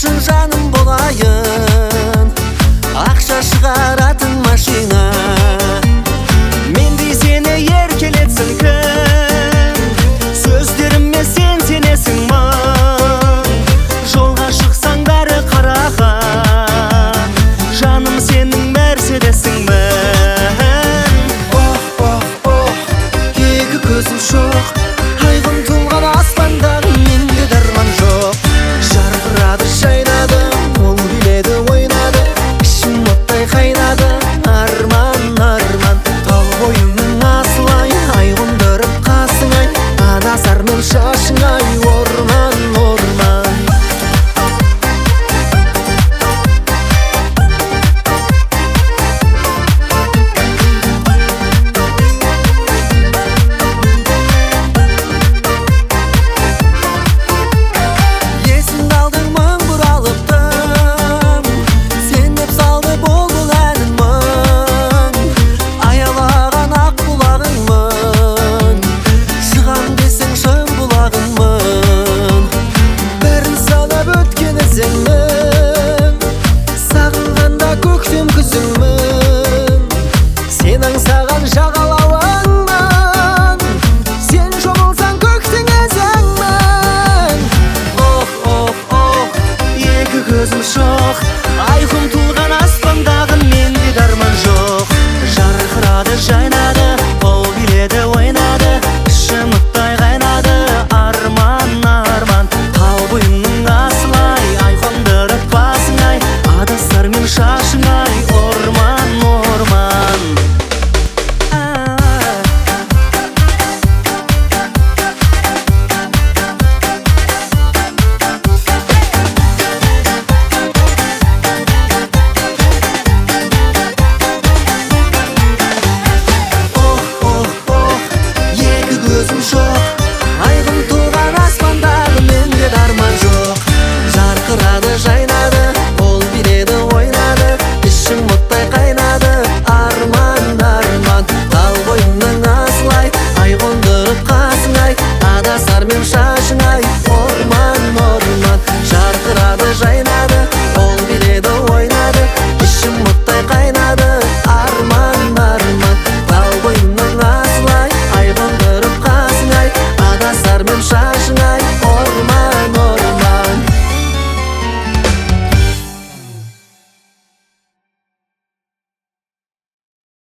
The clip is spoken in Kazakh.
шын жаным болайын, ақша шығаратын машина. Мендей сені еркелетсін кім, сөздеріме сен сенесің мың. Жолға шықсаң бәрі қараған, жаным сенің мерседесіңмін. Екі көзім шоқ, айқын тұлған аспандағы менде дарман жоқ. Жарқырады жайнады, ол биледі ойнады, ішім оттай қайнады. Арман, арман, тал бойыңның асылай, ай қондырып қасыңай, адасар мен шашыңай, орман, орман. Сағынғанда көктем күзіңмін, сен аңсаған жағалауыңмын, сен жомылсаң көктің өзіңмін. Екі көзім шоқ, айқын тұлған аспандағы менде дарман жоқ. Жарқырады жайнады, ол биледі ойнады, ішім оттай қайнады. Арман, арман, тал бойымның асылай, ай қондырып басыңай, адасар мен шашыңай, орман, орман. Екі көзім жоқ, айқын туған аспандағы менде дарман жоқ. Жарқырады жайнады, ол биледі ойнады, ішім оттай қайнады. Арман, арман, тал бойыңның асылай, ай қондырып қасыңай, адасар мен шашыңай, орман, орман. Жарқырады жайнады,